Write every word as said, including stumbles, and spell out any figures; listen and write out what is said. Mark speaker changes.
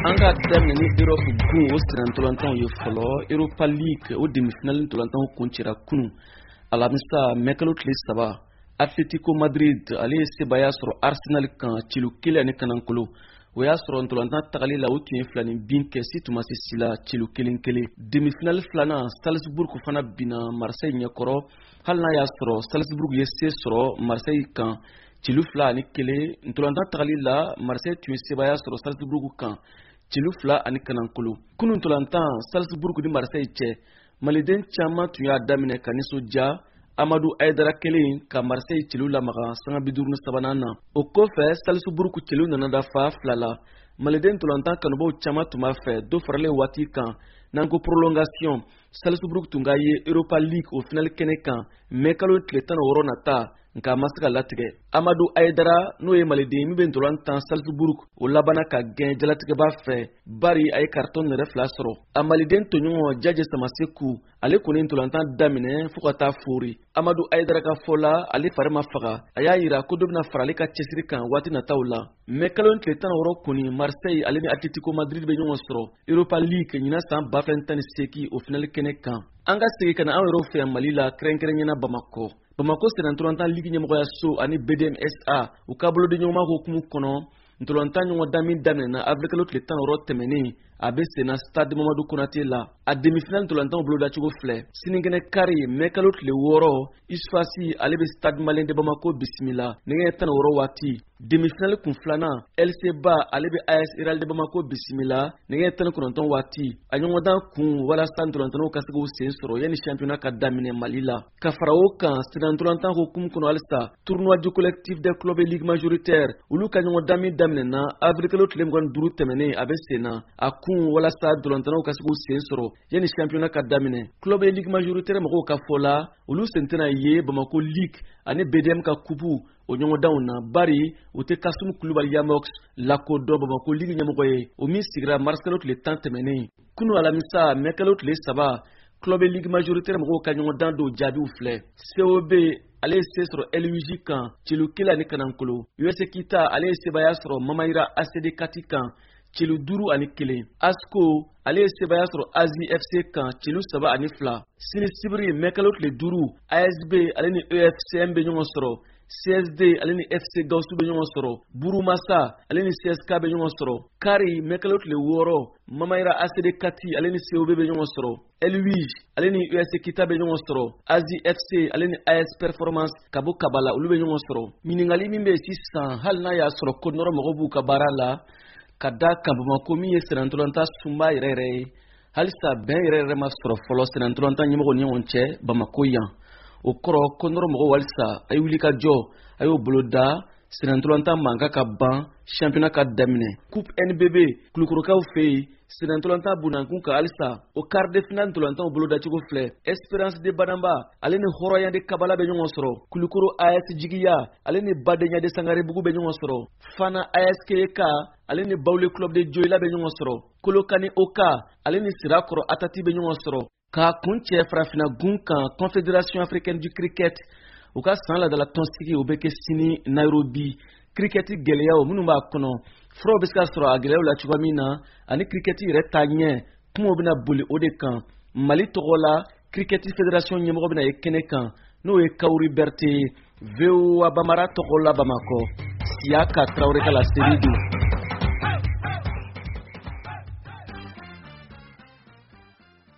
Speaker 1: Anga daminɛ ni Europe gun o siran ntolantanw ye fɔlɔ Europa League o demi-finale ntolantanw kuncɛra kunu alamisa mɛkalo tile saba Atletico Madrid ale ye sebaya sɔrɔ Arsenal kan cilu kelen ani kanankolo o y'a sɔrɔ ntolantan tagali la o tun ye fila ni bin kɛ si tuma se si la cilu kelen kelen demi-finale filanan Salzburg fana bina Marseille ɲɛkɔrɔ hali n'a y'a sɔrɔ Salzburg ye se sɔrɔ Marseille kan cilu fila ani kelen ntolantan tagali la Marseille tun ye sebaya sɔrɔ Salzburg kan cilu fila ani kanankolo kunun ntolantan Salzburg ni Marseille cɛ maliden caman tun y'a daminɛ ka nisɔndiya Amadou Aïdara kelen ka Marseille cilu lamaga sanga bi duuru ni sabanan na o kɔfɛ Salzburg cilu nana dafa fila la maliden ntolantan kanubaw caman tun b'a fɛ dɔ faralen waati kan n'an ko prolongation Salzburg tun ka ye Europa League o finale kɛnɛ kan mɛkalo tile tan ni wɔɔrɔ nata nka a ma se ka latigɛ Amadou Aïdara n'o ye maliden min bɛ ntolantan Salzburg o labana ka gɛn jalatigɛba fɛ bari a ye carton yɛrɛ fila sɔrɔ a maliden tɔɲɔgɔn Jaje Samaseku ale kɔni ntolantan daminɛ fo ka taa fori Amadou Aïdara ka fɔ la ale fari ma faga a y'a yira ko dɔ bɛna fara ale ka cɛsiri kan waati nataw la mɛkalo tile tan ni wɔɔrɔ kɔni Marseille ale ni Atletico Madrid bɛ ɲɔgɔn sɔrɔ Europa League ɲinan san ba fila tan ni seegin o finale kɛnɛ kan an ka segin ka na an yɛrɛw fɛ yan Mali la kɛrɛnkɛrɛnɲɛna Bamakɔ Bamako sera ntolantan ligi ɲɛmɔgɔya so ani B D M S A u ka boloden ɲɔgɔnma hukumu kɔnɔ ntolantan ɲɔgɔn dan min daminɛna avril kalo tile tan ni wɔɔrɔ tɛmɛnen a bɛ senna Stade Mamadou Konaté la a demi-finale ntolantanw bolodacogo filɛ sinikɛnɛ kari mɛkalo tile wɔɔrɔ Isfasi ale bɛ Stade Malien de Bamako bisimila nɛgɛ tan ni wɔɔrɔ waati demi-finale kun filanan L C Ba ale bɛ A S Real de Bamako bisimila nɛgɛ tan ni kɔnɔntɔn waati a ɲɔgɔndan kun walasa ntolantanw ka se k'u sen sɔrɔ yanni championnat ka daminɛ Mali la ka fara o kan sera ntolantan hukumu kɔnɔ halisa tournoi du collectif des clubs et ligue majoritaire olu ka ɲɔgɔndan min daminɛna avril kalo tile mugan ni duuru tɛmɛnen a bɛ senna a kun walasa ntolantanw ka se k'u sen sɔrɔ yanni championnat ka daminɛ club et ligue majoritaire mɔgɔw ka fɔ la olu sen tɛna ye Bamako Ligue ani B D M ka kupu o ɲɔgɔndanw na bari u tɛ Kasum Kulubali Yamox lakodɔn Bamako Ligue ɲɛmɔgɔ ye o min sigira mars kalo tile tan tɛmɛnen kunu alamisa mɛkalo tile saba club et ligue majoritaire mɔgɔw ka ɲɔgɔndan dɔw jaabiw filɛ C O B ale ye se sɔrɔ L U J kan cilu kelen ani kanankolo U S Kita ale ye sebaya sɔrɔ Mamayira A C D Kati kan cilu duuru ani kelen Asco ale ye sebaya sɔrɔ Azi F C kan cilu saba ani fila sini sibiri mɛkalo tile duuru A S B ale ni E F C M bɛ ɲɔgɔn sɔrɔ C S D ale ni F C Gausu bɛ ɲɔgɔn sɔrɔ Burumasa ale ni C S K bɛ ɲɔgɔn sɔrɔ Kari mɛkalo tile wɔɔrɔ Mamayira A C D Kati ale ni C O B bɛ ɲɔgɔn sɔrɔ L U J ale ni U S Kita bɛ ɲɔgɔn sɔrɔ Azi F C ale ni A S Performance ka bɔ Kabala olu bɛ ɲɔgɔn sɔrɔ ɲininkali min bɛ yen sisan hali n'a y'a sɔrɔ ko nɔrɔ mɔgɔw b'u ka baara la ka da kan Bamako min ye sera ntolantan sunba yɛrɛ yɛrɛ ye halisa bɛn yɛrɛ yɛrɛ ma sɔrɔ fɔlɔ sera ntolantan ɲɛmɔgɔw ni ɲɔgɔn cɛ Bamako yan o kɔrɔ ko nɔrɔ mɔgɔw halisa a ye wuli ka jɔ a y'o bolo da sera ntolantan mankan ka ban championnat ka daminɛ coupe N B B kulukorokaw fɛ yen sera ntolantan bunankun ka halisa o quart de finale ntolantanw bolo dacogo filɛ Espérance de Banamba ale ni Hɔrɔnya de Kabala bɛ ɲɔgɔn sɔrɔ Kulukoro A S Jigiya ale ni Badenya de Sangarebugu bɛ ɲɔgɔn sɔrɔ Fana A S K E K ale ni Bawle Club de Joyila bɛ ɲɔgɔn sɔrɔ Kolokani Oka ale ni Sirakɔrɔ Atati bɛ ɲɔgɔn sɔrɔ k'a kun cɛ farafina gun kan Confédération africaine du cricket u ka san ladala tɔnsigi o bɛ kɛ sini Nairobi cricket gɛlɛyaw minnu b'a kɔnɔ furaw bɛ se ka sɔrɔ a gɛlɛyaw la cogoya min na ani cricket yɛrɛ taa ɲɛ kumaw bɛna boli o de kan Mali tɔgɔ la cricket fédération ɲɛmɔgɔ bɛna ye kɛnɛ kan n'o ye Kawuri Berté V O A Bamara tɔgɔ la Bamakɔ Siyaka Traoré ka laseli don